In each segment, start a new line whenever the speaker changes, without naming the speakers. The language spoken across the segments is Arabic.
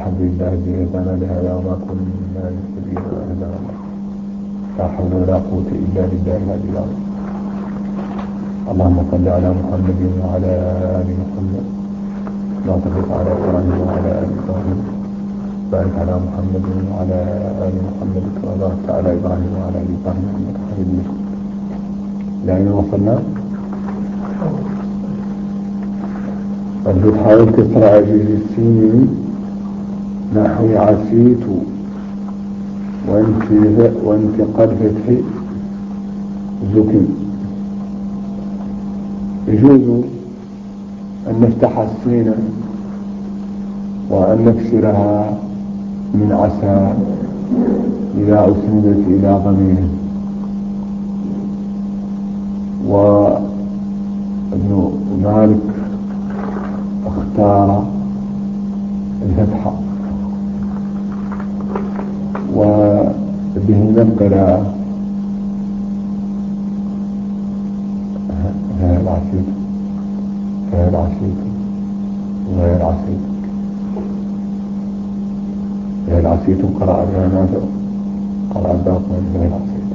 الحمد لله الذي هدانا لهذا وما كنا لنهتدي لولا أن هدانا الله. لا حول ولا قوة إلا بالله العلي العظيم. اللهم صل على محمد وعلى آل محمد كما صليت على إبراهيم وعلى آل إبراهيم. بارك على محمد وعلى آل محمد كما باركت على إبراهيم وعلى آل إبراهيم إنك حميد مجيد. إلى أين وصلنا؟ قد تحاول كسر عجيز السين نحو عسيت وانتقال فتح زكم. يجوز أن نفتح السين وأن نكسرها من عسى إذا أسندت إلى ضمير، وابن مالك اختار الفتحة وبه نقل غير عسيت غير عسيت غير عسيت غير عسيت قرأ بها نافع قرأ باقي غير عسيت.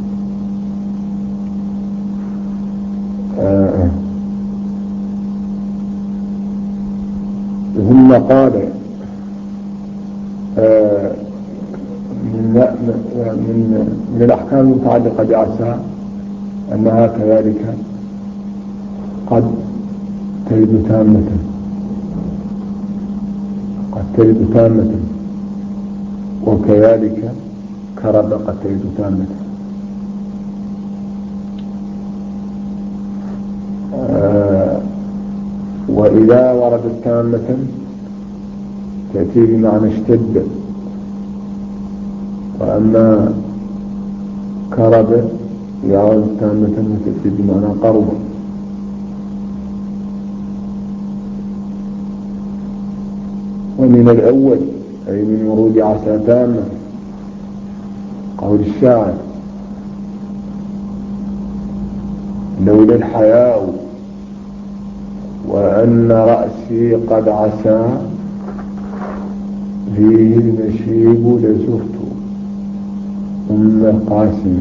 ثم قال من الأحكام المتعلقة بعسى أنها كذلك قد تلد تامة وكذلك كرب قد تلد تامة. وإذا وردت تامة تأتي بمعنى اشتد، وأما كرب إذا وردت تامة تأتي بمعنى قرب. ومن الأول أي من ورود عسى تامة قول الشاعر: لولا الحياء وأن رأسي قد عسى فيه المشيب لزرت أم القاسم.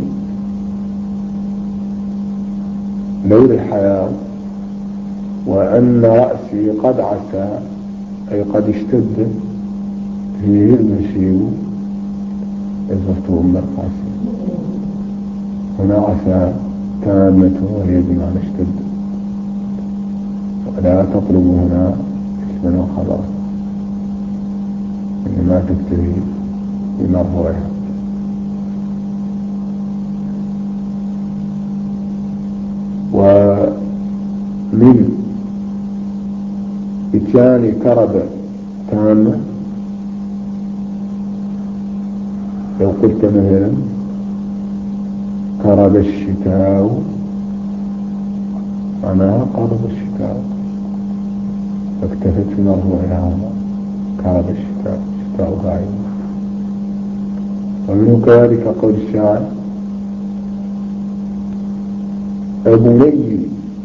لولا الحياء وأن رأسي قد عسى أي قد اشتد فيه المشيب لزرت أم القاسم. هنا عسى تامة وهي بمعنى اشتد، ولا تطلب هنا اسما وخبرا، إنما تكتفي بمرفوعها. ومن إتيان كرب تامة لو قلت مثلا كرب الشتاء معناها قرب الشتاء، فاكتفت بمرفوعها كرب الشتاء، شتاء فاعل. ومنه كذلك قول الشاعر: أبني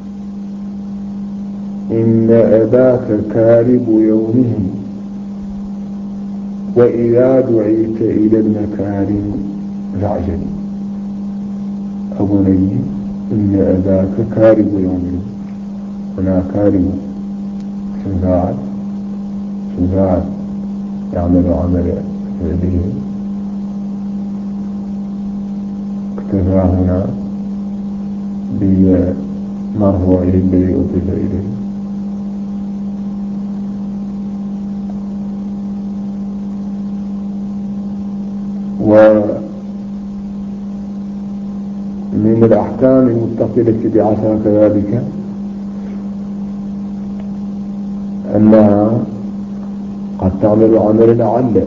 إن أباك كارب يومه وإذا دعيت إلى المكارم فاعجل. أبني إن أباك كارب يومه. هنا كارب شفاعة يعمل عمل فعله، اكتفى هنا بمرفوعه الذي أضيف إليه. ومن الأحكام المتصلة بعسى كذلك أنها قد تعمل عمل لعل.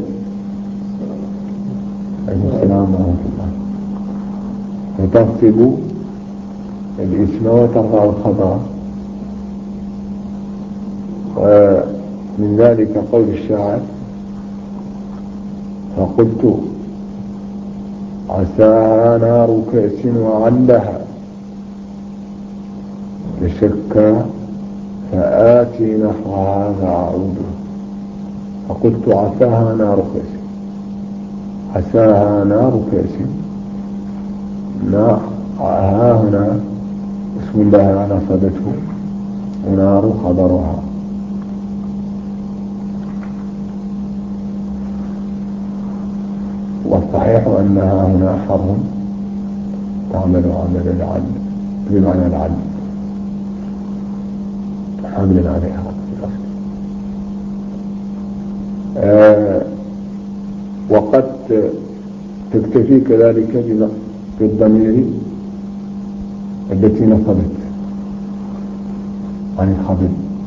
السلام ورحمة الله. فتنصب الاسم وترفع الخبر. ومن ذلك قول الشاعر: فقلت عساها نار كأس وعلها تشكى فآتي نحوها فأعود. فقلت عساها نار كأس، عساها نار كأس، ها هنا اسم الله نصبته، ونار خبرها. والصحيح أنها هنا حر تعمل عمل العدل بمعنى العدل، حمل عليها في الأصل. وقد تكتفي كذلك بالضمير التي نصبت عن الخبر.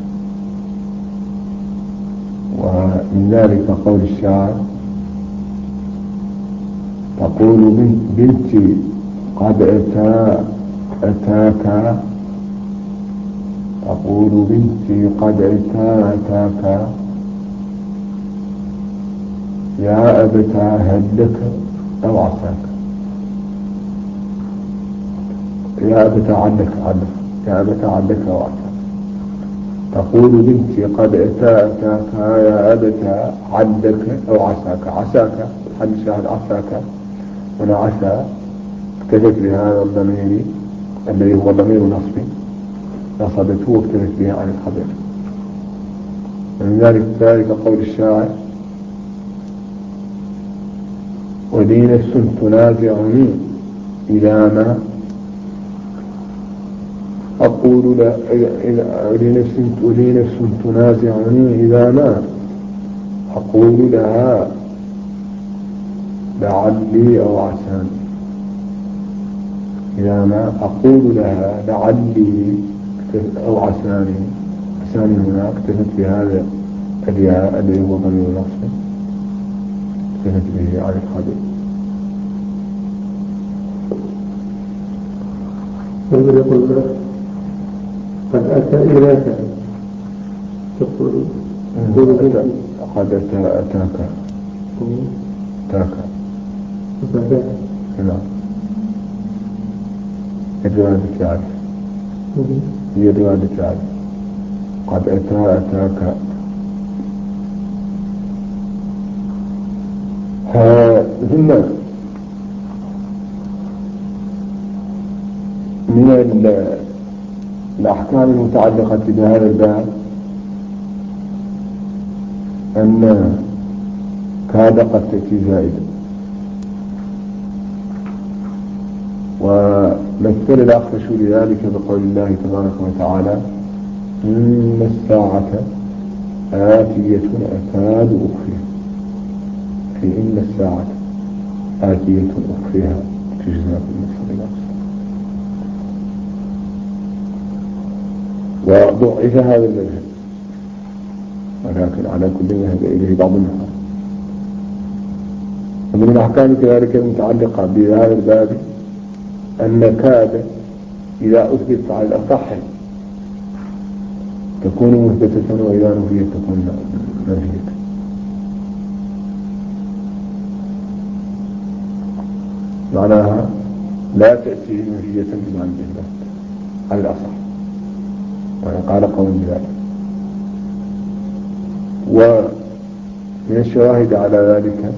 ومن ذلك قول الشاعر: تقول بنتي قد أتاك، تقول بنتي قد أتاك، يا أبتا هدك أو عساك، يا أبتا عدك، يا أبتا عدك أو عساك. تقول بنتي قد أتاك يا أبتا عدك أو عساك. عساك حد شاهد عساك، هنا عسى اكتفت بهذا الضمير الذي هو ضمير نصب نصبته واكتفت به عن الخبر. ومن ذلك قول الشاعر: ولي نفس تنازعني إذا ما أقول لا، ولي نفس تنازعني إذا ما أقول لها لعلي أو عساني، إذا ما أقول لها لعلي أو عساني. عساني هنا اكتفت بهذا الياء الذي هو ضمير نصب اكتفت به عن الخبر.
يقول قد أتى إليك، تقول
قد أتاك نعم، الرواية تعرف، هي الرواية تعرف. قد أتاك. ثم من الأحكام المتعلقة بهذا الباب أن كاد قد تأتي زائدة، ومثل الأخفش لذلك بقول الله تبارك وتعالى: إن الساعة آتية أكاد أخفيها، في إن الساعة آتية أخفيها تجزى بالنصر الأقصى. وضعف هذا المذهب، ولكن على كل ذهب إليه بعض النحاة. ومن الأحكام كذلك المتعلقة بهذا الباب أن كاد إذا أثبت على الأصح تكون مثبتة، وإذا نفيت تكون نفية. معناها لا تأتي نفية بمعنى الإثبات على الأصح، وإن قال قوم بذلك. ومن الشواهد على ذلك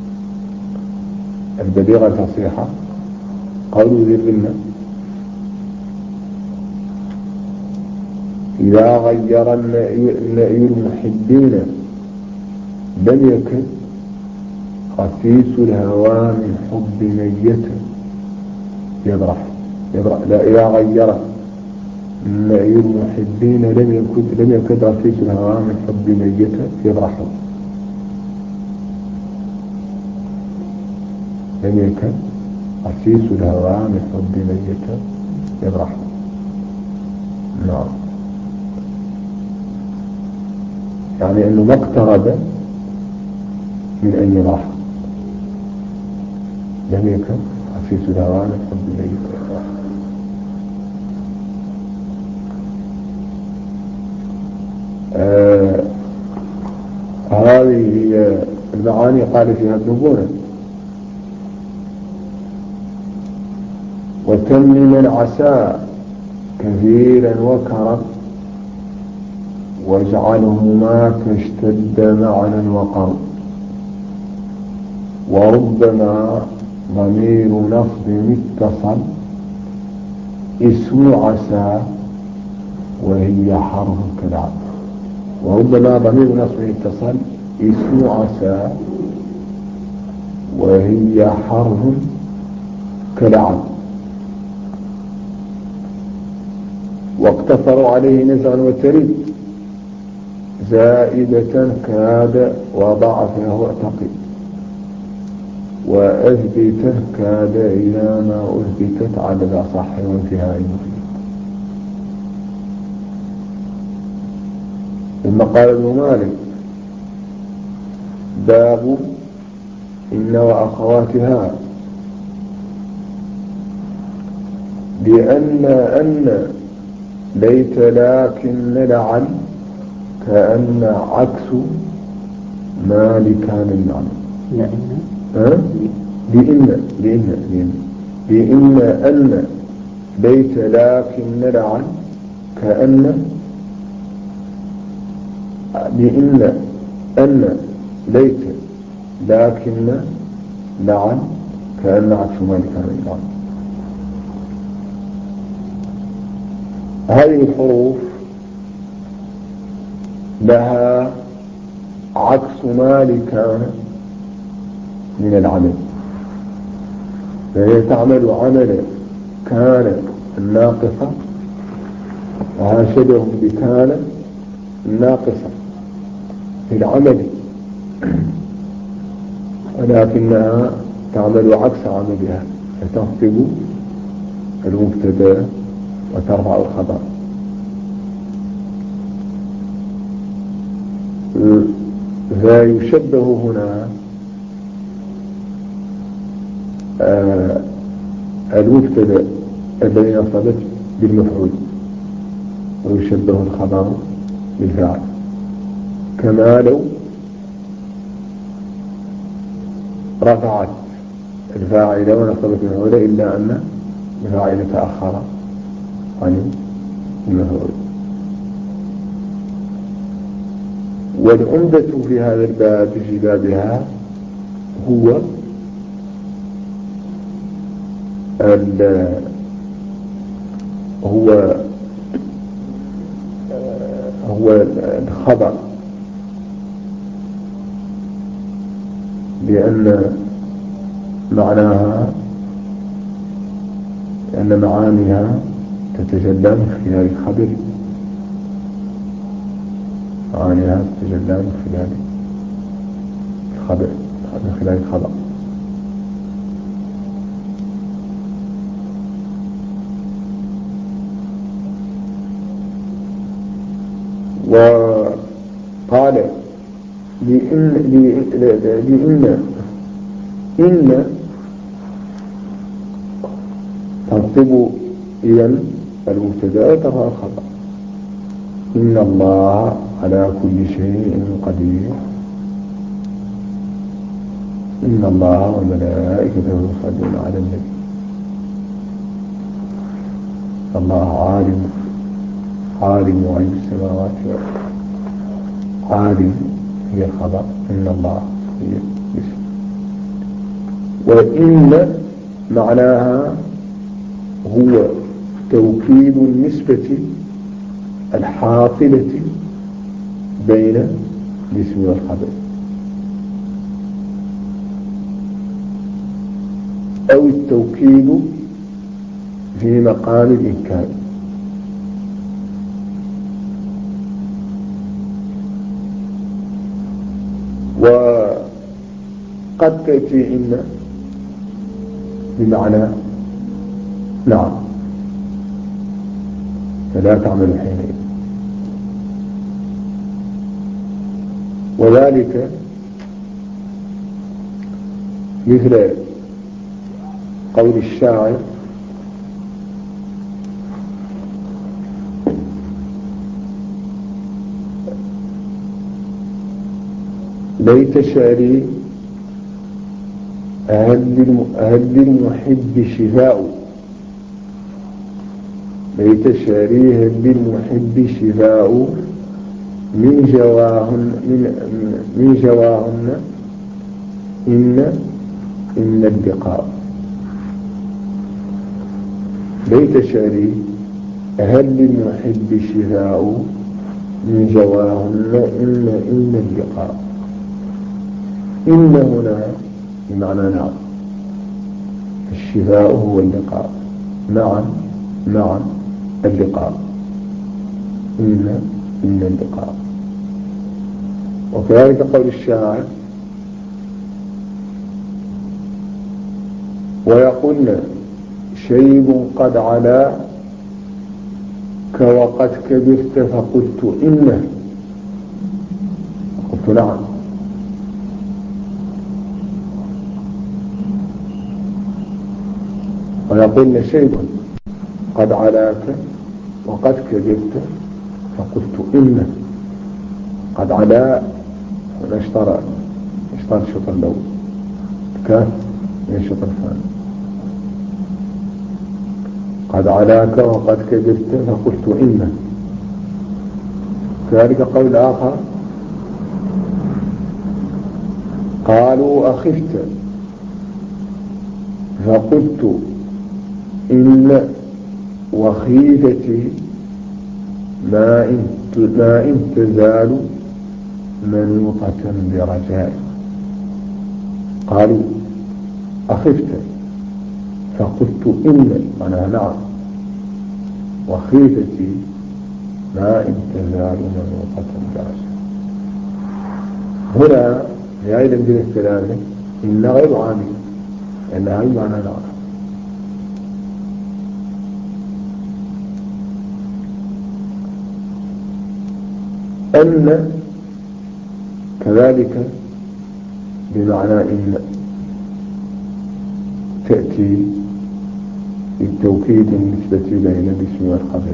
البليغة الفصيحة قول ذي الغنة: إذا غير النائي المحبين لم يكن خسيس الهوى من حب ميت يبرح. لا، إذا غير النائي المحبين لم يكن خسيس الهوى من حب ميت يبرح. لم يكن خسيس الهوى من حب ميت يبرح. نعم، يعني أنه ما اقترب من أن يبرح. لم يكن خسيس الهوى من حب ميت يبرح. هذه هي المعاني قال فيها ابن بونة: وتم من عسى كثيرا وكرم، واجعلهما كاشتد معنى وقرب. وربما ضمير نصب متصل اسم عسى وهي حرف كالعب. وربما ضمير نصب متصل اسم عسى وهي حرف كالعب. واقتصروا عليه نزعا وترد زائدة كاد وضعفه اعتقد. وأثبت كاد إلى ما أثبتت على الأصح وانتهاء المفيد. ثم قال ابن مالك باب إن وأخواتها أن ليت لكن لعل كأن عكس ما لكان المعنى. بإن أن ليت لكن لعل كأن بإن أن ليت لكن لعل كأن عكس ما لكان المعنى. هذه الحروف لها عكس ما لكان من العمل، فهي تعمل عمل كان الناقصة وها شبه بكان الناقصة في العمل، ولكنها تعمل عكس عملها فتخطب المبتدا وترفع الخبر. فيشبه هنا المبتدا الذي نصبت بالمفعول، ويشبه الخبر بالفاعل، كما لو رفعت الفاعل ونصبت المفعول إلا أن الفاعل تأخر عن المفعول. والعمدة في هذا الباب في بابها هو الخبر، لأن معانيها تتجلى من خلال الخبر، معانيها تتجلى من خلال الخبر. وقال إن تنصب إذن المبتدأ وترفع الخبر. إن الله على كل شيء قدير. إن الله وملائكته يصلون على النبي. الله عالم غيب السماوات والأرض. عالم هي الخبر، إن الله هي الاسم. وإن معناها هو توكيد النسبة الحاصلة بين الاسم والخبر، أو التوكيد في مقام الإنكار. وقد تأتي إن بمعنى نعم، فلا تعمل حينئذ. وذلك مثل قول الشاعر: ليت شعري هل للمحب شفاء. ليت شعري هل للمحب شفاء من جواهن إن اللقاء. بيت شعري هل للمحب شفاء من جواهن إن اللقاء. إن هنا بمعنى نعم، الشفاء هو اللقاء. نعم اللقاء. إن اللقاء. وكذلك قول الشاعر ويقولن شيب قد علا وقد كبرت فقلت إنه، قلت نعم. ويقولن شيب قد علاك وقد كبرت فقلت إنه. قد علا هنا اشترى الشطر الأول كان من الشطر الثاني. قد علاك وقد كبرت فقلت إنه. كذلك قول آخر قالوا أخفت فقلت إن وخيفتي ما إن تزال منوطة برجاء. قالوا أخفت فقلت إن أنا نعم وخيفتي ما إن تزال منوطة برجاء. هنا في أيضا من الثلاثة إن غير عامل لأنها بمعنى نعم. أن كذلك بمعنى إن تأتي بالتوكيد النسبة بين الاسم والخبر.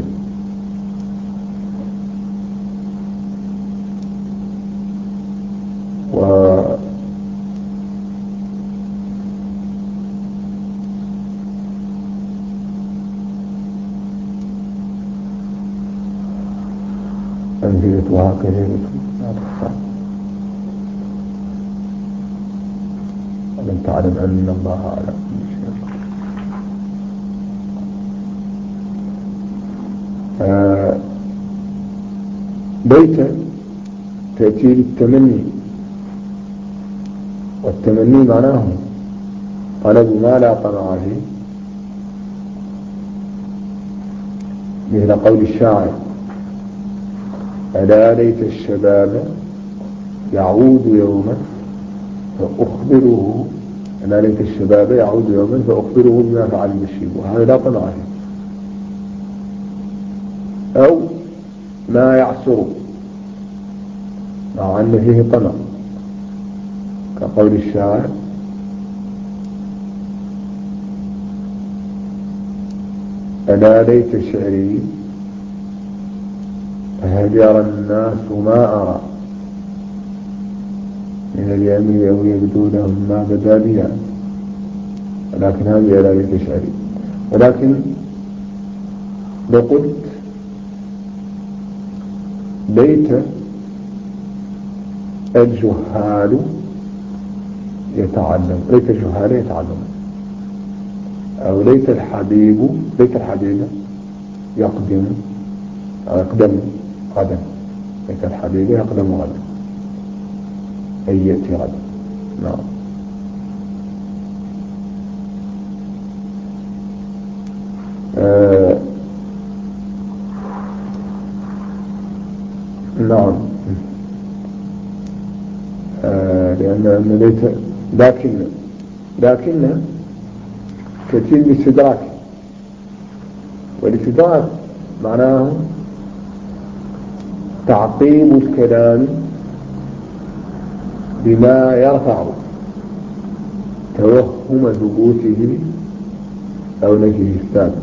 أمثلتها كثيرة لا تحصى. ألم تعلم أن الله على كل شيء بيتا تأتي للتمني، والتمني معناه طلب ما لا طمع فيه، مثل قول الشاعر ألا ليت الشباب يعود يوما فأخبره. ألا ليت الشباب يعود يوما فأخبره بما فعل بالشيب، وهذا لا طمع فيه. أو ما يعسر مع أن فيه طمع، كقول الشاعر ألا ليت شعري هل يرى الناس ما أرى من اليمين أو يبدو لهم ما بدا بها. ولكن هذه ألا ليت شعري. ولكن لو قلت ليت الجهال يتعلم، ليت الجهال يتعلم، أو ليت الحبيب يقدم غدا. ليت الحبيب يقدم غدا أي يأتي غدا. نعم. نعم. لأن ليت لكن كثير بالاستدراك، والاستدراك معناه تعقيب الكلام بما يرفع توهم ثبوته أو نفيه السابق.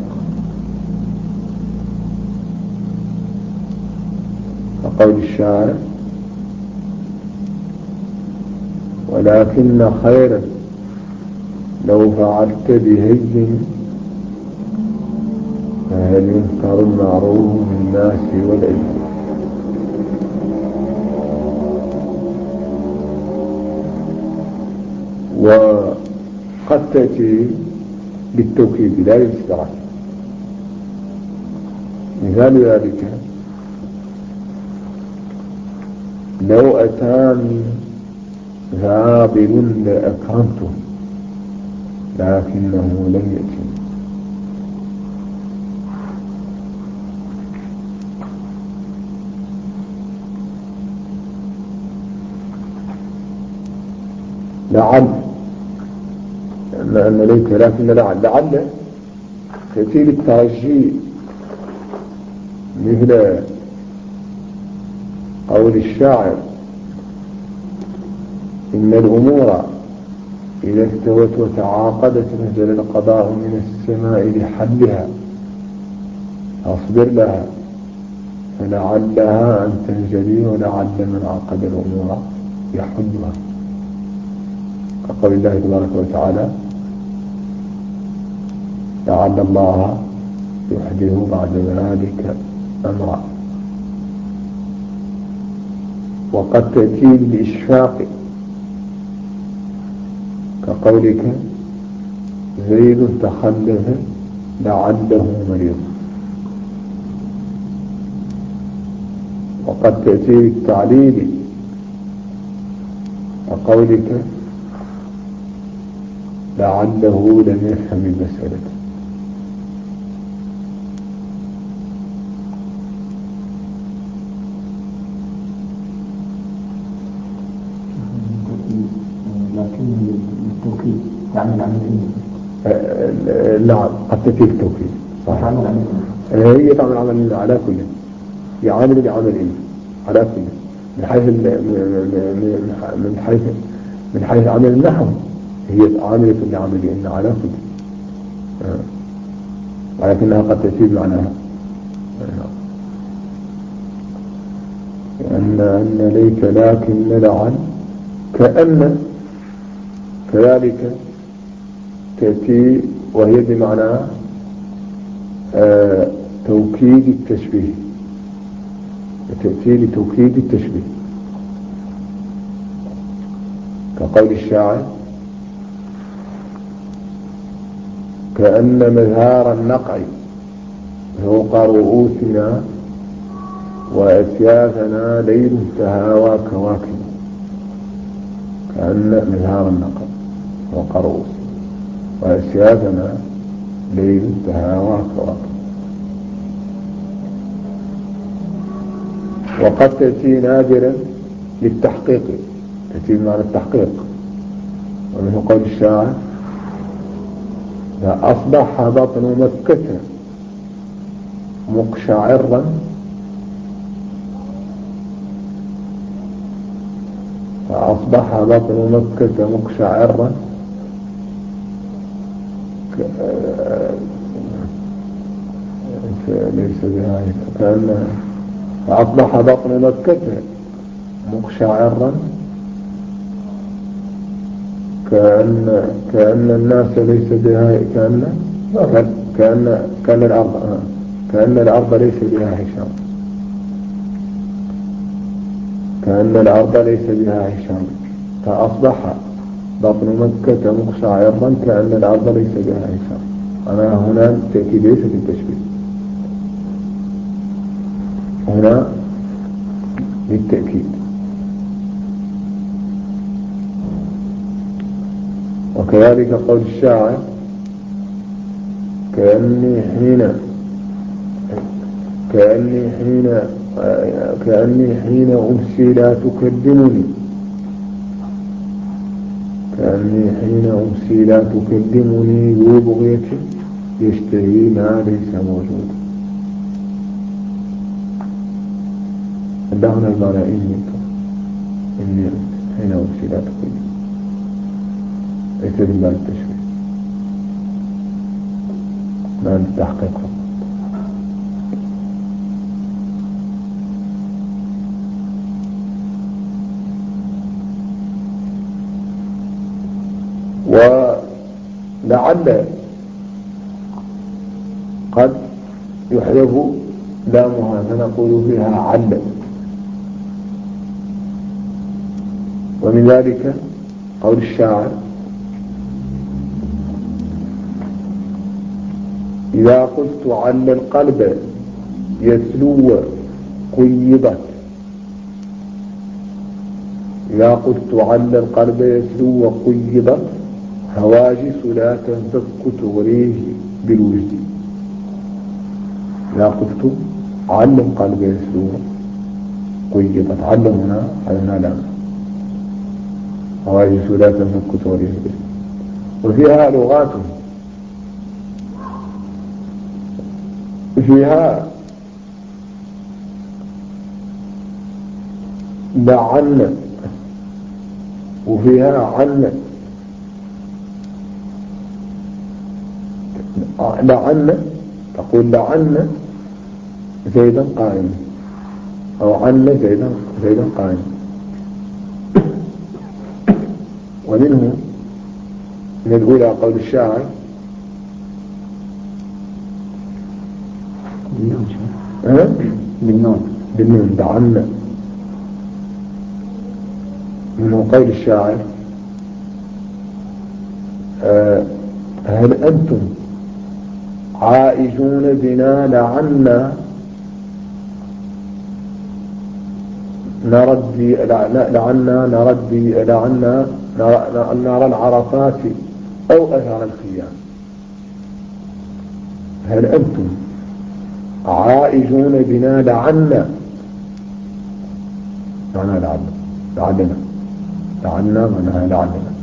كقول الشاعر ولكن خيرا لو فعلت بهي فهل ينكر المعروف بالناس والعلم. وقد تأتي بالتوكيد لا للاستراحة. مثال ذلك لو أتاني ذابل لأكرمته لكنه لم يأتي. لعل أن ليت لكن لعل تأتي بالترجي مثل قول الشاعر إن الأمور إذا استوت وتعاقدت نزل القضاء من السماء لحلها أصبر لها فلعلها أن تنجلي ولعل من عقد الأمور يحلها، كقول الله تبارك وتعالى لعل الله يحدث بعد ذلك أمرا. وقد تأتي بالإشفاق كقولك زيد تخلف لعله مريض. وقد تأتي بالتعليل كقولك لعله لم يفهم المسألة.
لكن التوكيد تعمل عمل
نعم قد تأتي التوكيد صحيح. هي تعمل عمل على كل، هي عامل بعمل على كل من حيث عمل النحو هي عاملة لعمل إن على كل، ولكنها قد تأتي بمعناها أن ليت لكن لعل كأن كذلك تأتي وهي بمعنى توكيد التشبيه، تأتي لتوكيد التشبيه كقول الشاعر كأن مزهار النقع فوق رؤوسنا وأسيافنا ليل تهاوى كواكب. كأن مزهار النقع فوق رؤوسنا وأسيافنا ليل تهاوى كواكب. وقد تأتي نادرا للتحقيق، تأتي بمعنى التحقيق، ومن قول الشاعر أصبح بطن مكة مقشعرا فأصبح بطن مكة مقشعرا ليس بها كأن فأصبح بطن مكة مقشعرا كأن الناس ليس بها كأن الأرض ليس بها هشام، كأن الأرض ليس بها هشام فأصبح بطن مكة مقشعرا كأن الأرض ليس بها هشام. أنا هنا تأكيد ليس في التشبيه، هنا للتأكيد. وكذلك قول الشاعر كأني حين أمسي لا تكلمني، كأني حين أمسي لا تكلمني ذو بغية يشتهي ما ليس موجود. هنا المعنى إني حين أمسي لا تكلمني ليس بالمعنى التشبيه، معنى التحقيق فقط. ولعل قد يحذف لامها فنقول فيها عل. ومن ذلك قول الشاعر إذا قلت عل القلب يسلو قيضت، إذا قلت عل القلب يسلو قيضت هواجس لا تنفك تغريه بالوجد. إذا قلت عل القلب يسلو قيضت، عل هنا حينا لا هواجس لا تنفك تغريه بالوجد. وفيها لغات، فيها لعن وفيها عن. لعن تقول لعن زيدا قائم، أو عن زيدا قائم. ومنه من الأولى قول الشاعر بالنون لعن. منه قول الشاعر هل أنتم عائجون بنا لعنا نردي لعنا نرى العرفات أو أثر الخيام. هل أنتم عائجون بنا لعنا، معنى لعلنا معناها لعلنا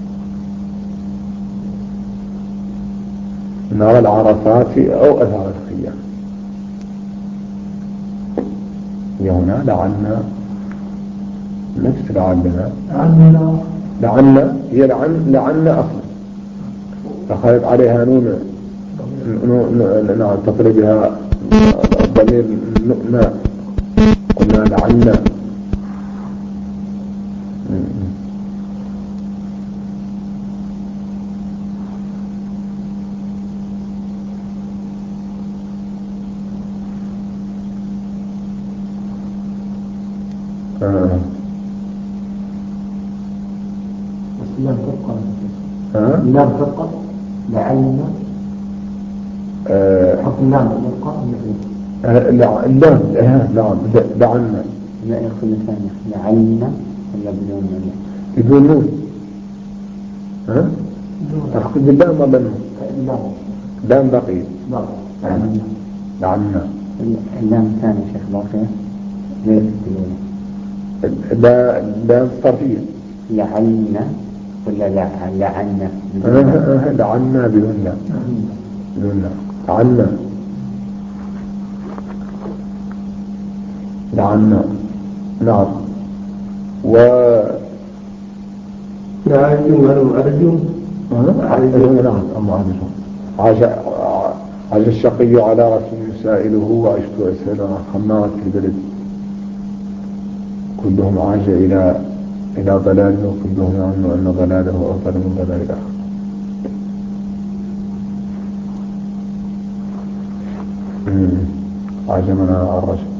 نرى العرفات أو أثر الخيام. هي هنا لعنا نفس لعنا هي لعنا أصلا، دخلت عليها نون تصل بها ضمير نؤنا، قلنا لعنا.
اللام تبقى لعلنا حط اللام تبقى
اللام لعلنا
لا يقول ثانية لعلنا ولا بدون نون؟
بدون نون. تقصد باللام ولا النون؟ لام بقي لعلنا.
اللام الثانية شيخ باقية غير
لام صرفية.
لعلنا ولا لعنا؟
لعنا بدون لام. لعنا نعم. و أرجو نعم عاش الشقي على رسول سائله وعشت أسأل عن خمارة البلد، كلهم عاش إلى ضلاله وكلهم يعلم أن ضلاله أفضل من ضلال الآخر. عجمنا الرجل.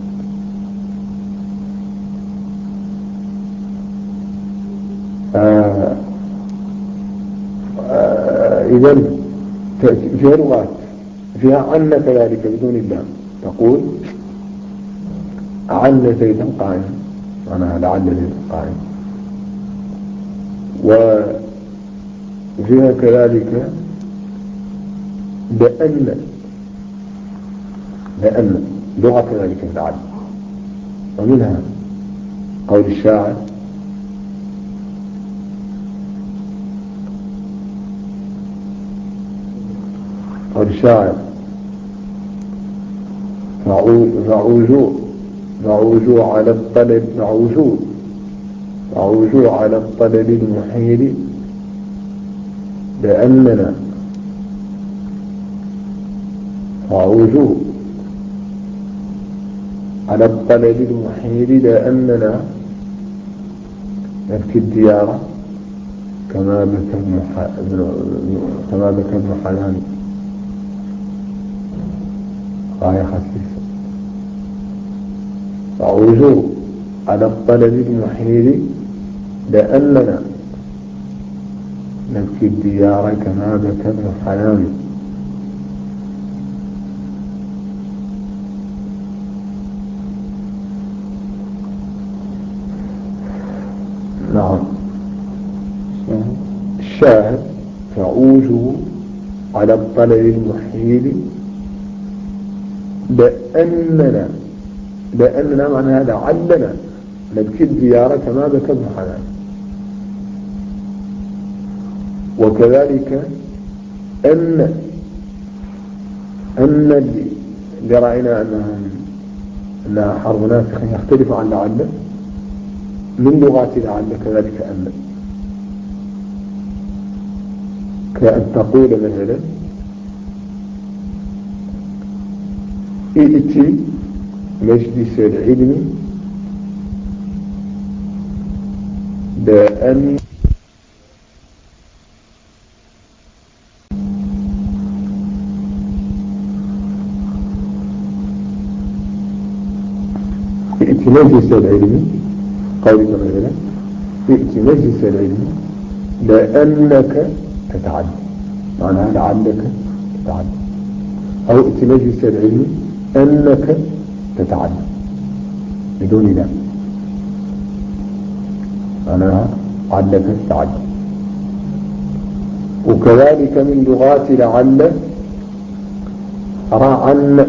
إذن فيها لغات، فيها عن كذلك بدون اللام، تقول عن زيدا قائم، معناها لعل زيدا قائم. وفيها كذلك لأن لغة كذلك لعل. ومنها قول الشاعر فعوجوا على الطلب المحيل لأننا فعوجوا على الطلب المحيل لأننا نبكي الديار كما بكى ابن حنان غاية خسيسة. فعوجوا على الطلب المحيل لأننا نبكي الديار كما بكى ابن حنان. نعم. الشاهد تعوج على الطلب المحيل لأننا معناها لعلنا نبكي الزيارة كما بكى ابن حنان. وكذلك أن اللي رأينا أنها حرف ناسخ يختلف عن لعل من لغات لعل كذلك كأن تقول مثلا ائتي مجلس العلم لأن ائتي مجلس العلم قولك مثلا ائتي مجلس العلم لأنك تتعلم معناها لعلك تتعلم أو ائتي مجلس العلم أنك تتعلم بدون لا معناها علك تتعلم. وكذلك من لغات لعل رعن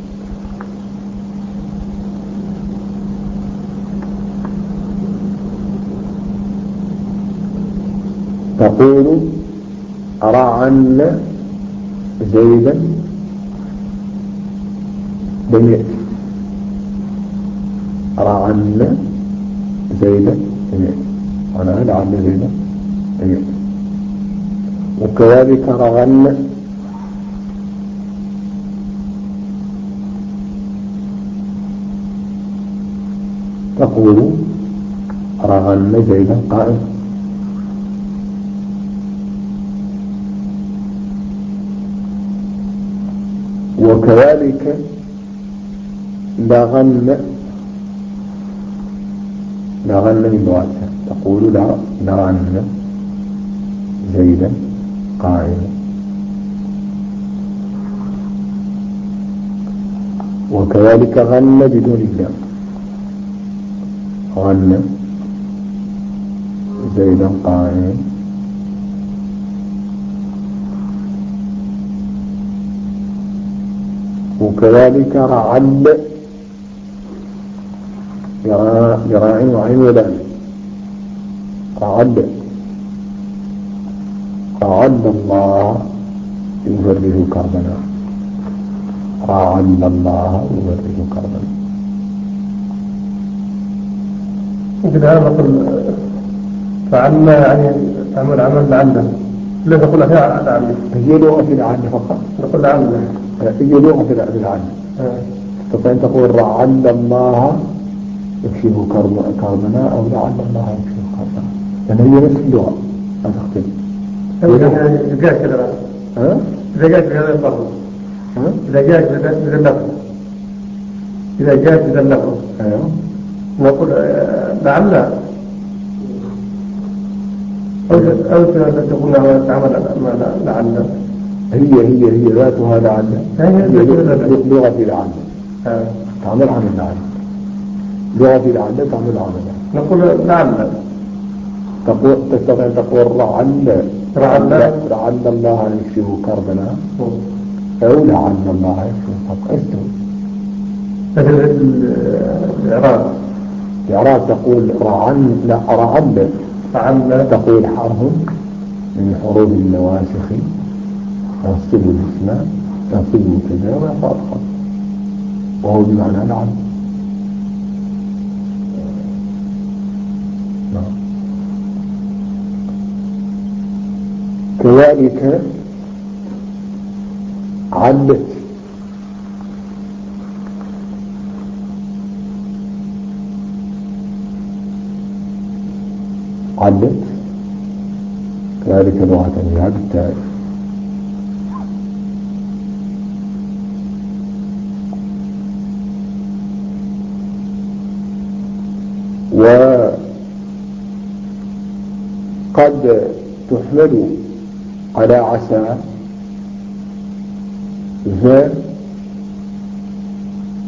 تقول رعن زيدا لم يأتي رعن زيدا لم يأتي أنا لعل زيدا لم يأتي. وكذلك رغن تقول رغن زيدا قائم. وكذلك لغن من لغتها تقول لغن زيدا قائما. وكذلك غن بدون اللام غن زيدا قائما. وكذلك رعل براعي وعين ولام رعل الله يفرج كربنا رعل الله يفرج كربنا.
ممكن هذا نقول فعلنا يعني تعمل عمل لعله لا تقول فيها لعله
هي لغة لعله فقط
نقول لعله
هي لغة لعله تستطيع أن تقول رعل الله يكشف كربنا أو لعل الله يكشف كربنا لأن هي نفس اللغة ما تختلف.
إذا جاءت كذا إذا جاءت بهذا اللفظ إذا جاءت بهذا اللفظ إذا جاءت بهذا اللفظ نقول لعل أو تقول تعمل لعل
هي ذاتها لعل هي لغة لعل تعمل عمل لعل لغة لعل تعمل عمل
نقول لعل
تستطيع أن تقول لعل الله يكشف كربنا أو لعل الله يكشف كربنا. الإعراب تقول رعل تقول حرف من حروف النواسخ ينصب الاسم ينصب كذا ويرفع الخبر وهو بمعنى لعل. كذلك علت كذلك لغة هي بالتالي. وقد تحمل على عسى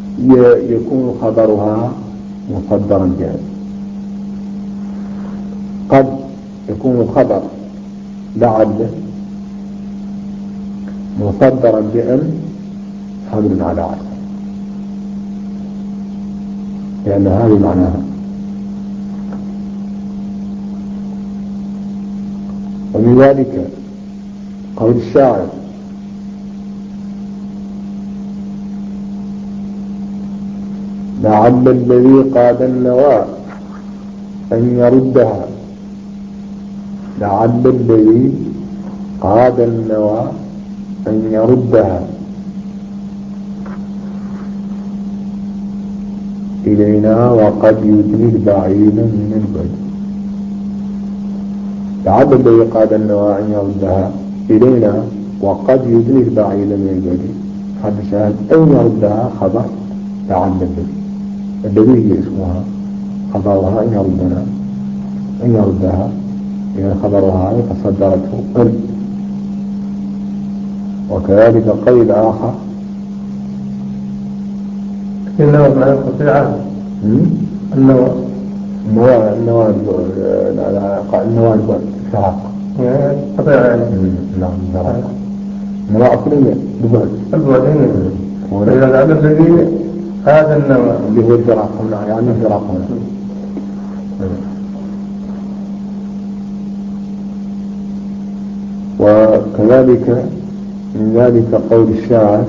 يكون خبرها مصدرا جاهز قد يكون الخبر لعل مصدرا بأن حمل على عسى، لأن هذه معناها. ومن ذلك قول الشاعر: لعل الذي قاد النوى أن يردها، لعل الذي قاد النوى أن يردها إلينا وقد يدني البعيد من البعد. لعل الذي قاد النوى أن يردها إلينا وقد يدني البعيد من البعد. هذا شاهد أن يردها خبر لعل الذي هي اسمها، خبرها أن يردنا، أن يردها، إذا خبرها فصدرته أن. وكذلك قيل آخر:
النوى معنى القطيعة. النوى
الفراق،
قطيعة يعني.
نعم الفراق. النوى أصلا
البعدين. وإذا لعل الذي هذا النوى
اللي هو الفراق هنا، يعني الفراق هنا. وكذلك من ذلك قول الشاعر: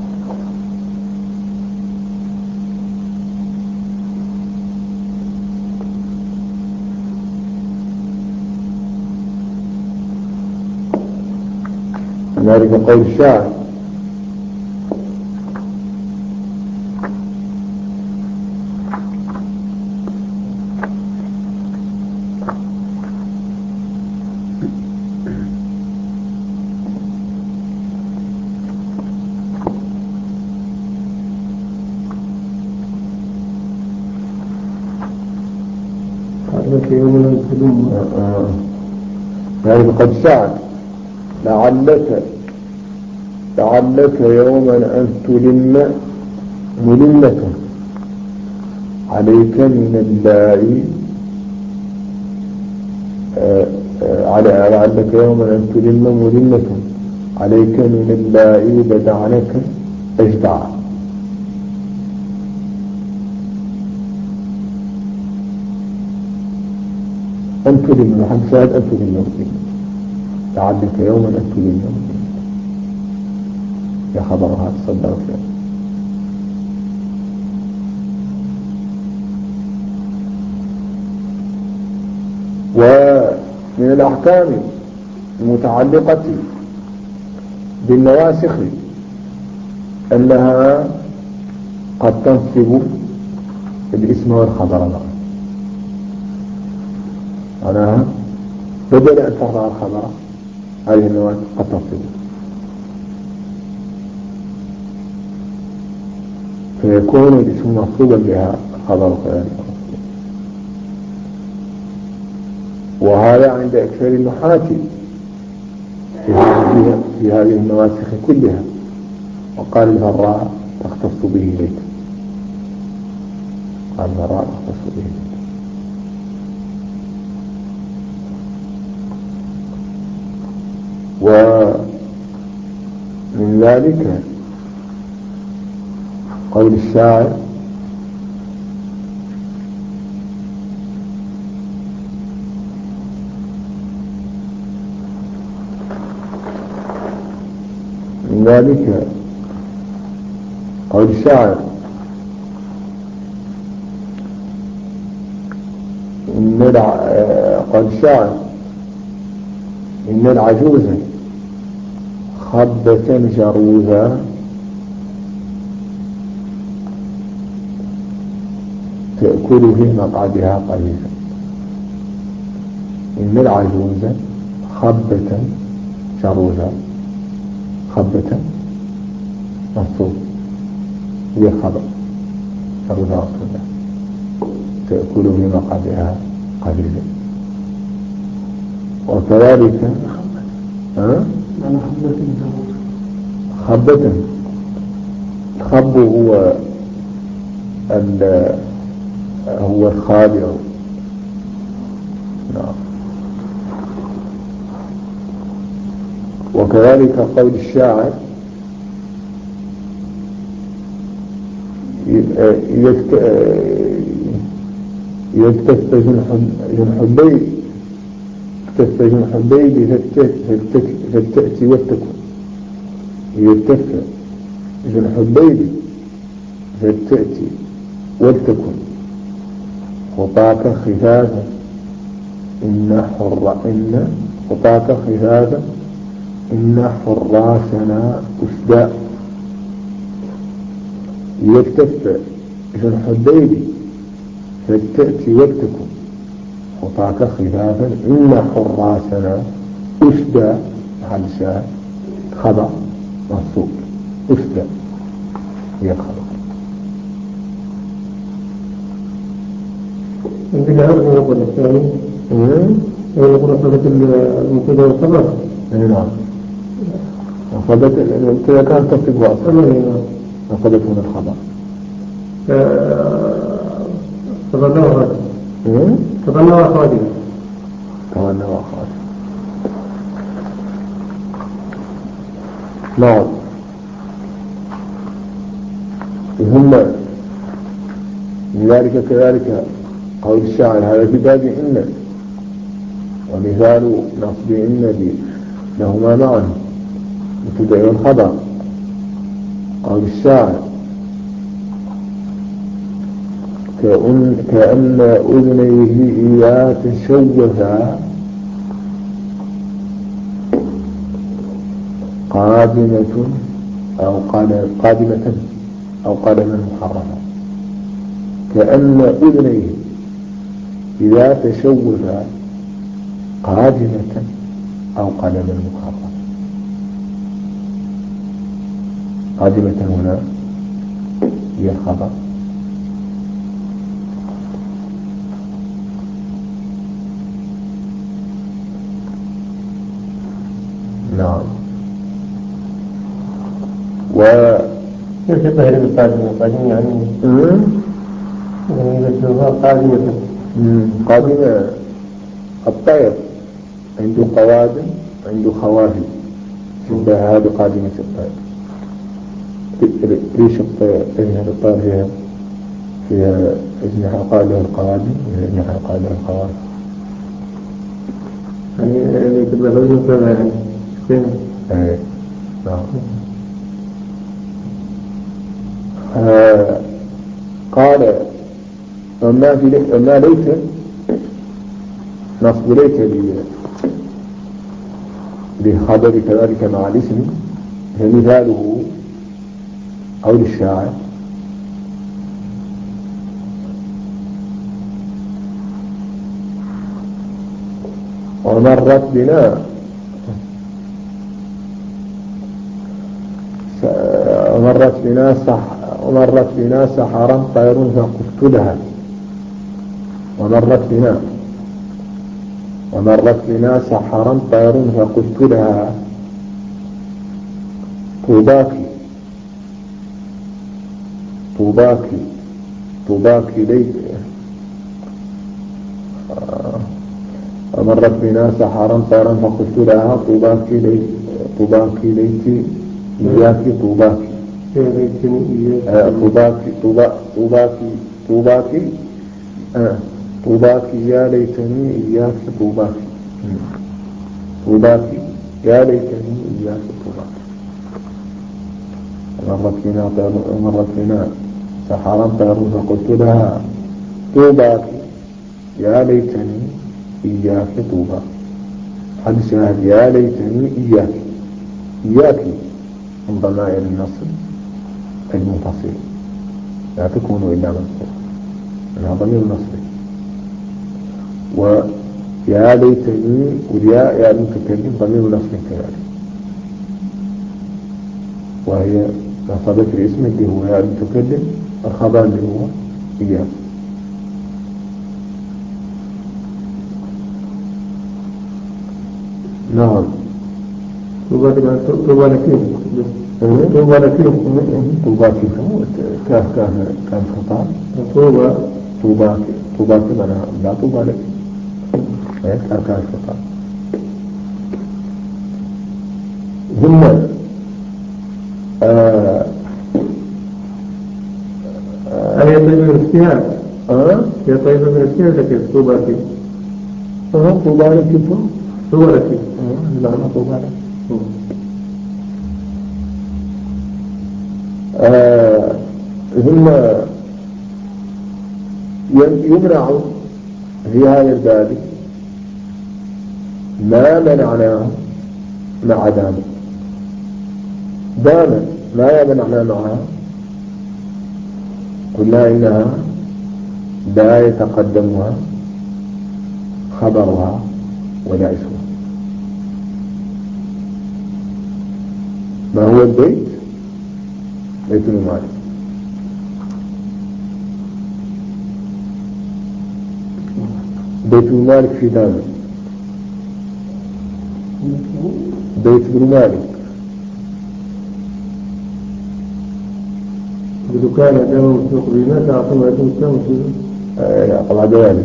من ذلك قول الشاعر: ذلك قد شاعر: لعلك يوما أن تلم ملمة عليك من الله، لعلك يوما أن تلم ملمة عليك من الله بدعنك أجدع. أن تلم حمساد أن تلم لعلك يوما أن تلم يا خبرها تصدرت له. ومن الأحكام المتعلقة بالنواسخ أنها قد تنصب الاسم والخبر معناها بدل أن ترفع الخبر هذه النواسخ قد تنصب، فيكون الاسم منصوبا بها الخبر كذلك. وهذا عند أكثر النحاة في هذه النواسخ كلها. وقال الفراء تختص به ليت، قال الفراء تختص به ليت. ومن ذلك قول الشاعر: من ذلك قول الشاعر: قول الشاعر: إن العجوز خبة جروزا تأكل في مقعدها قليلا. إن العجوز خبة جروزا، خبة منصوب هي خبر جروزا رسول تأكل في مقعدها قليلا. وكذلك خبة، الخب هو الخادع، نعم، وكذلك قول الشاعر يلتف جنحبي فلتأتي وتكن يلتف جنحبي فلتأتي وتكن خطاك خفافا إن خطاك خفافا إن حراسنا أسداء يلتف جنحبي فلتأتي وتكن خطاك خفافا إن حراسنا أسدى محل شاهد خبر منصوب أسدى هي الخبر.
يمكن أن يقول الثاني يقول صفة المبتدأ والخبر.
نعم. وصفة المبتدأ كانت تصف وأصلا وصفة من الخبر.
تظنوا أخواتي
نعم. ثم لذلك كذلك قول الشاعر هذا في باب إن ومثال نصب إن لهما معا مبتدأ والخبر قول الشاعر كأن أذنيه إذا تشوفا قادمة أو قدما محرمة. كأن أذنيه إذا تشوفا قادمة أو قدما محرمة. قادمة هنا هي الخبر. نعم.
كيف يطهر بالقادمة يعني
قادمة الطير عنده قوادم عنده خوافي شبهها بقادمة الطير. ريش الطير فيها أجنحة قال له القوادم وفيها أجنحة قال له الخوافي.
يعني كتب له يعني
ايه نعم. قال أما ليت نصب ليت للخبر كذلك مع الاسم فمثاله قول الشاعر ومرت بنا سحرا طير فقلت لها ومرت بنا سحرا طير فقلت لها طوباك ليت ومرت بنا سحرا طيرا فقلت لها طوباك ليت إياك طوباك يا ليتني إياك طوباك يا ليتني إياك طوباك. مرت بنا سحرا طير فقلت لها طوباك يا ليتني إياك طوباك. حد شاهد يا ليتني إياك من ضمائر النصر المنفصل لا تكون إلا منصور انها ضمير نصب. ويا ليتني والياء يا المتكلم ضمير نصب كذلك وهي نصبت الاسم اللي هو يا المتكلم الخبر اللي هو إياه. نعم.
طوبى
كاف كان خطاب طوبى كمان لا طوبى لك كان خطاب. ثم
هي طيبة من السيان هي طيبة من السيان لكن طوبى لك
طوبى لك
طوبى لك
لا طوبى لك ثم يمنع في هذا الباب ما منعناه مع دام ما منعناه معها قلنا إنها لا يتقدمها خبرها ولا اسمها. ما هو البيت؟ بيت المال. بيت المالك في دامه بيت ابن مالك
بدكان دام مسوق بما تعطم عدم السلام مسوق
طبعا دوالي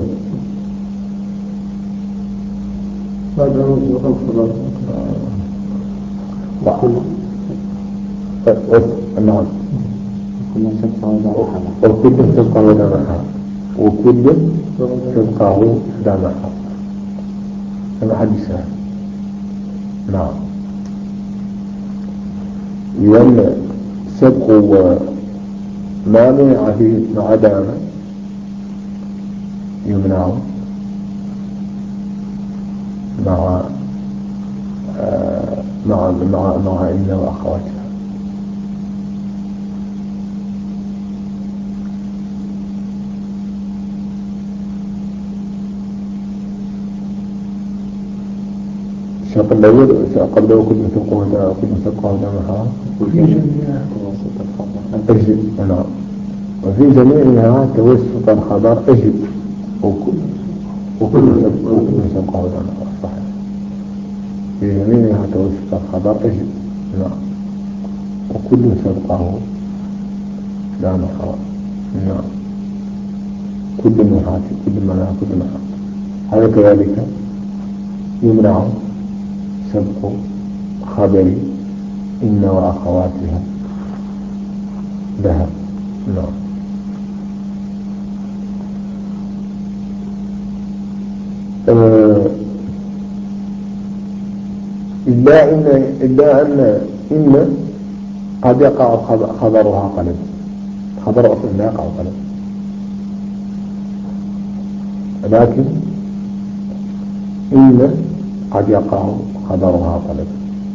هذا هو مسوق الخضار
نعم وكل تبقى ودامها وكل تبقى دامها كما حديثها. نعم لأن سبق ما منع فيه مع دام يمنع مع إن وأخواتها. قبله كل مسقه ودمها أجل. نعم وفي جميعها توسط الخبر أجل وكل مسقه ودمها صحيح. في جميعها توسط الخبر أجل. نعم وكل مسقه دمها. نعم كل منحات كل منها كل منحات. هذا كذلك يمنع سبق خبر إن وأخواتها لها. نعم إلا أن إن قد يقع خبرها قلب. خبر أصلا لا يقع قلب لكن إن قد يقع خبرها قلب.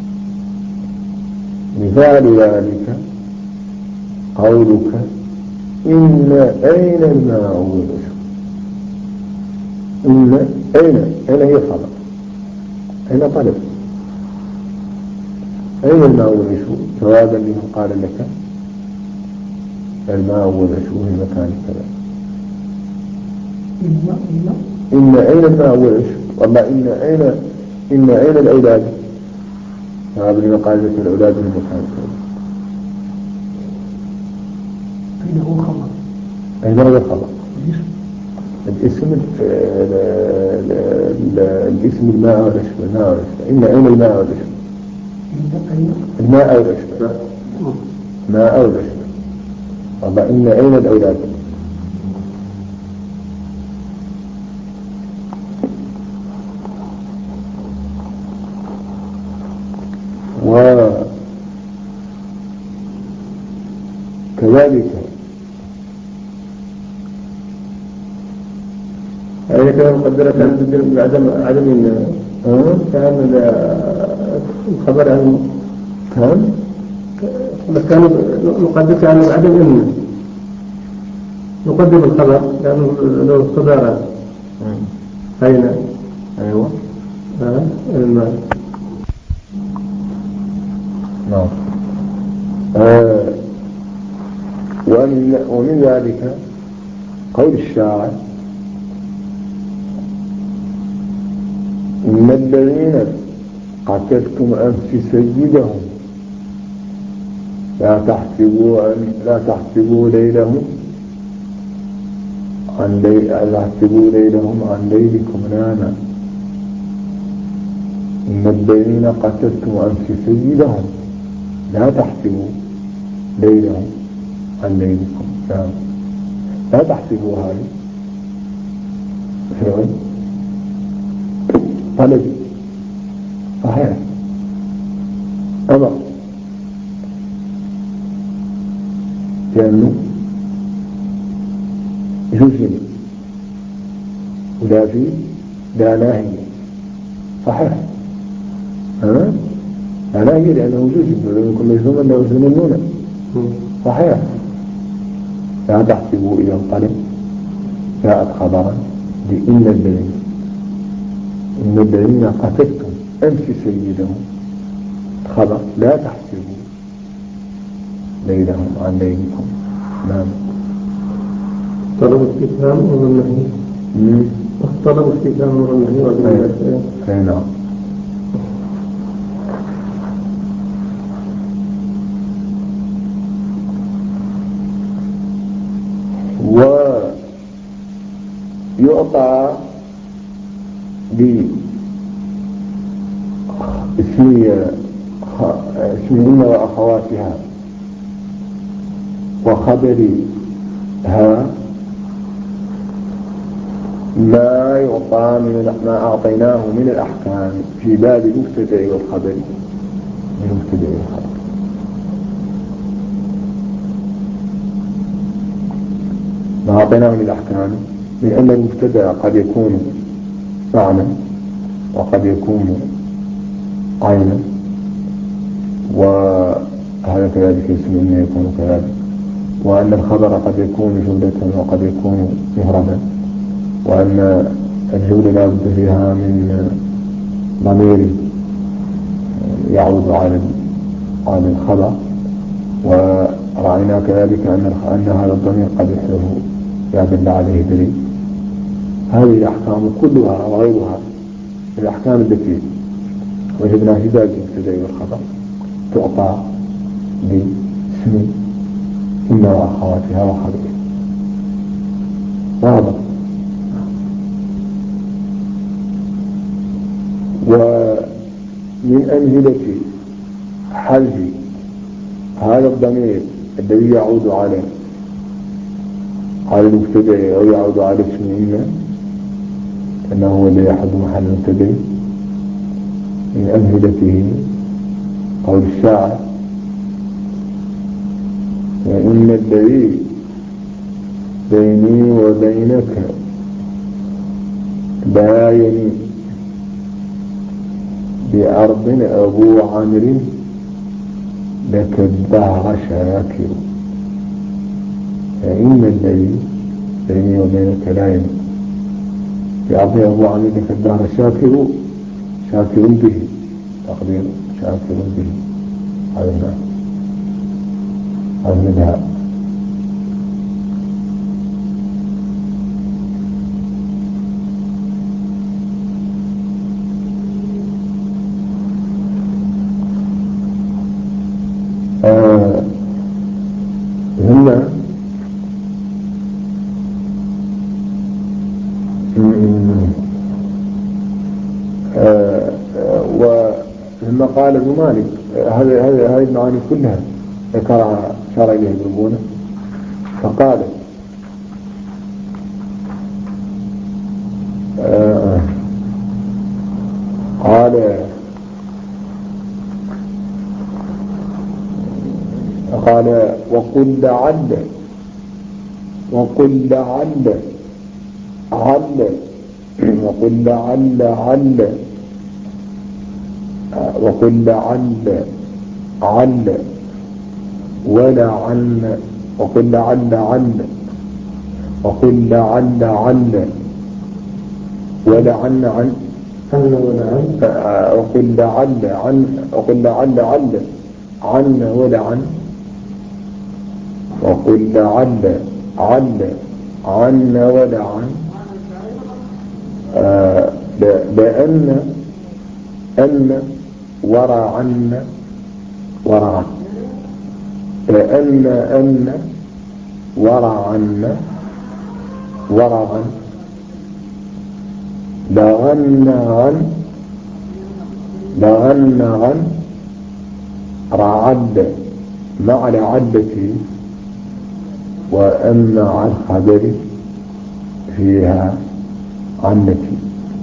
مثال ذلك قولك إن أين الماء والعشب. إن أين هي خبر أين قلب أين الماء والعشب جوابا لمن قال لك الماء والعشب في مكان كذا. إن أين الماء والعشب والله إن أين الأولاد جوابا لمن قال لك الأولاد في مكان كذا.
أين هو خبر
أين هذا الخبر الاسم الماء والعشب. إن أين الماء والعشب الماء والعشب ماء والعشب والله إن أين الأولاد. وكذلك
هذه كان مقدرة عن عدم كان الخبر عن كان مقدرة عن عدم إن نقدم الخبر لأنه له صدارة. أين
أيوة
الماء.
نعم ومن ذلك قول الشاعر إن الذين قتلتم أمس سيدهم لا تحسبوا ليلهم عن ليلكم ناما إن الذين قتلتم أمس سيدهم لا تحسبوا ليلهم عن ليلكم. نعم، لا تحسبوا هذه فعل طلب صحيح أمر، لأنه جزم ولا في لا ناهي صحيح. لا ناهي لأنه جزم ولم يكن مجزوما لا يزمنون صحيح. لا تحسبوا إلى القلب جاءت خبرا لإن الذين قتلتم أمس سيدهم خبر لا تحسبوا ليلهم عن ليلكم. نعم.
طلب استفهام والنهي. طلب استفهام والنهي.
أي نعم. ويعطى اسمهن وأخواتها وخبرها ما يعطى من ما أعطيناه من الأحكام في باب المبتدأ والخبر. ما أعطيناه من الأحكام من أن المبتدأ قد يكون معنى وقد يكون عينا، وهذا كذلك اسم إنه يكون كذلك، وأن الخبر قد يكون جملة وقد يكون مفردا، وأن الجملة لا بد فيها من ضمير يعود على الخبر. ورأينا كذلك أن هذا الضمير قد يدل عليه دليل. هذه الأحكام كلها وغيرها الأحكام التي وجدنا في باب المبتدأ والخبر تعطى باسم إن وأخواتها وخبرها. واضح. ومن أمثلة حذف هذا الضمير الذي يعود على المبتدأ أو يعود على اسم إن أنه هو الذي يحد محل المبتدأ. من أمثلته قول الشاعر: وإن الذي بيني وبينك باين بأرض أبو عمرو لك الدهر شاكر. فإن الذي بيني وبينك باين بأرض أبو عمرو لك الدهر شاكر به، تقدير شاكر به. هذا المذهب. هنا ولما قال ابن مالك هذه المعاني كلها ذكرها شرع إليه ابن بونة، فقال قال وقل لعل وقل لعل وقل لعل وقل لعل ولعل وقل لعل وقل لعل ولعن عن وقل لعل وقل لعل عن ولعن وقل لعل عن ولعن لأن ورعن لأن ورعن لغن عن لغن غن رعد مع العدة وأن مع الخبر فيها عنتي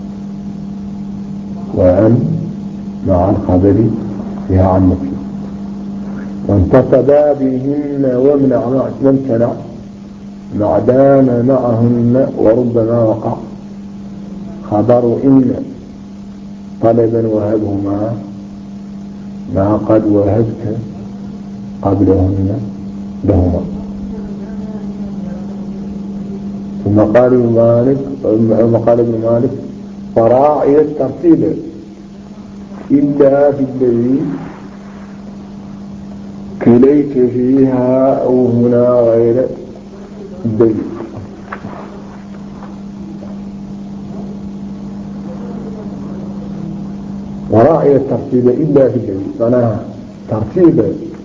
وأن مع الخبر فيها عنتي وانتصبا بهن وامتنع معدان معهن وربما وقع خبر إن طلبا وهبهما ما قد وهبت قبلهن لهما. ثم قال ابن مالك فراعي الترتيب إلا في الذي كليت فيها أو هنا غير الدليل. وراعي الترتيب إلا في الدليل معناها ترتيب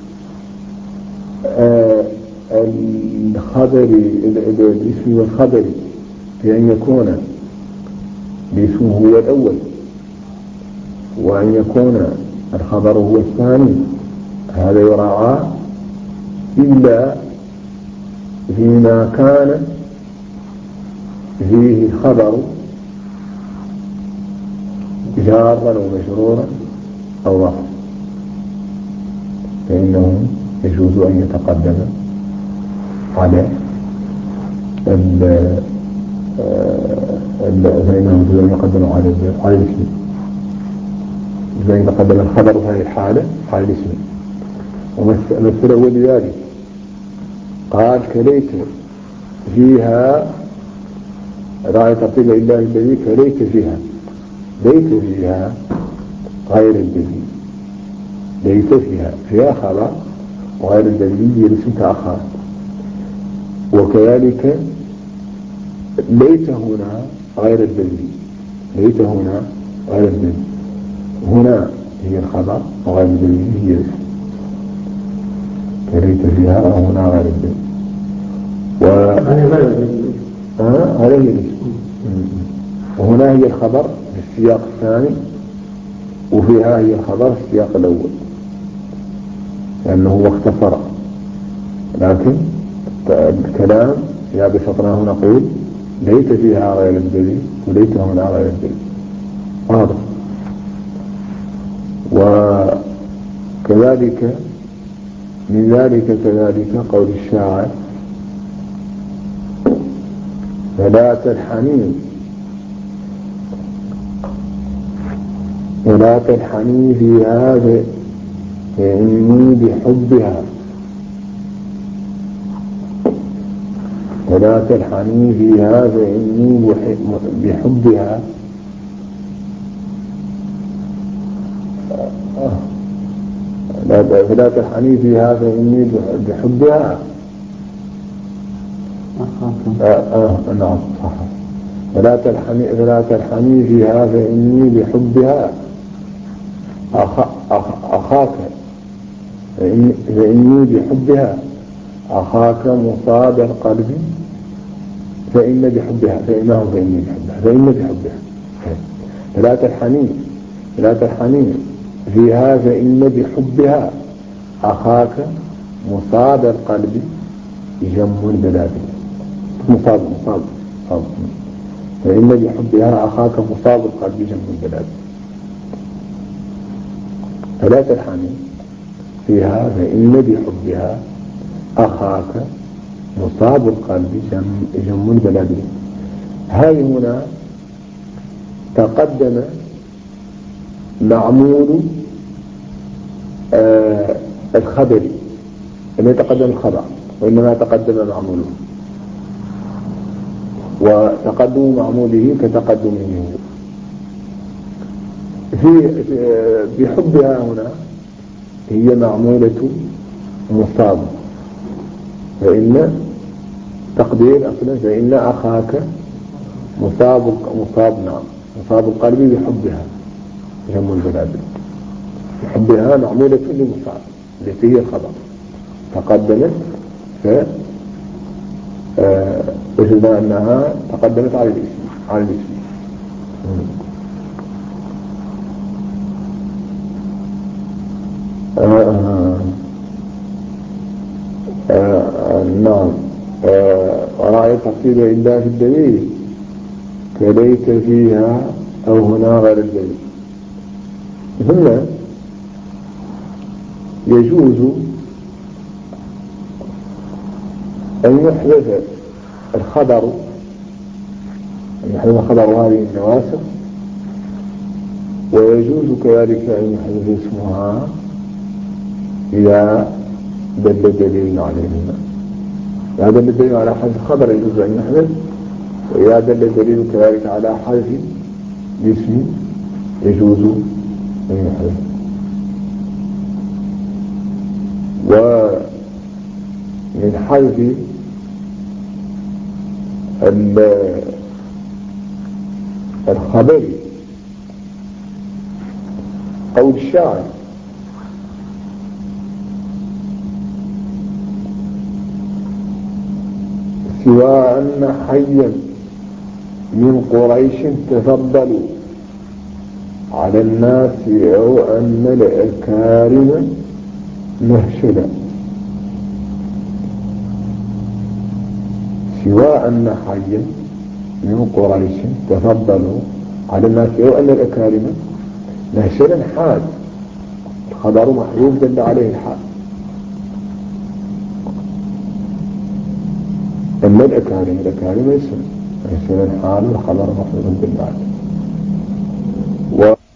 الخبر الاسم والخبر بأن يكون الاسم هو الأول وأن يكون الخبر هو الثاني هذا يراعى إلا فيما كان فيه الخبر جارا ومجرورا أو رفعا فإنه يجوز أن يتقدم على فإنه يجوز أن يقدم على الاسم إذا يتقدم الخبر في هذه الحالة على الاسم. ومثله ولذلك قال كليت فيها راعي ترتيب الله الذي كليت فيها ليت فيها غير الدليل ليت فيها خبر وغير الدليل يرسم كأخر. وكذلك ليت هنا غير الدليل ليت هنا غير الدليل هنا هي الخبر وغير الدليل هي الاسم كليت فيها وهنا غير الدليل هذا هي الاسم وهنا هي الخبر في السياق الثاني وفيها هي الخبر في السياق الأول لأنه اختصر. لكن الكلام يا بسطناه نقول ليت فيها غير الدليل وليت هنا غير الدليل واضح. وكذلك من ذلك كذلك قول الشاعر فلا تلحني في هذا فإني بحبها فلا تلحني في هذا فإني بحبها فلا تلحني في هذا فإني بحبها نعم صح. فلا تلحني في هذا فإني بحبها أخاك فإني بحبها أخاك مصاب القلب فإن بحبها فإنه فإني بحبها فلا تلحني في هذا فإن بحبها أخاك مصاب القلب جم البلاد مصاب فإن بحبها أخاك مصاب القلب جم البلاد. فلا تلحني فيها فإن بحبها أخاك مصاب القلب جم البلاد. هاي هنا تقدم معمول الخبر لم يتقدم الخبر وإنما تقدم معموله وتقدم معموله كتقدمه في بحبها هنا هي معمولة مصاب فإن تقدير أصلا فإن أخاك مصاب القلب بحبها جم البلاد بحبها معمولة لمصاب التي هي الخبر تقدمت وجدنا أنها تقدمت على الاسم نعم. ورأي تقصيد إلا في الدليل كليت فيها أو هنا غير الدليل. هنا يجوز أن يحدث الخبر، أن يحدث خبر هذه النواسخ، ويجوز كذلك أن يحدث اسمها إذا دل دليل عليهما. إذا دل الدليل على حذف الخبر يجوز أن يحدث، وإذا دل الدليل كذلك على حذف الاسم يجوز أن يحدث. ومن حذف الخبر أو الشعر سواء أن حيا من قريش تفضلوا على الناس أو أن الأكارم نهشلا. سواء أن حيا من قريش تفضلوا على الناس أو أن الأكارم نهشلا حال، الخبر محذوف دل عليه الحال. أما الأكارم اسم نهشلا حال والخبر محذوف دل عليه.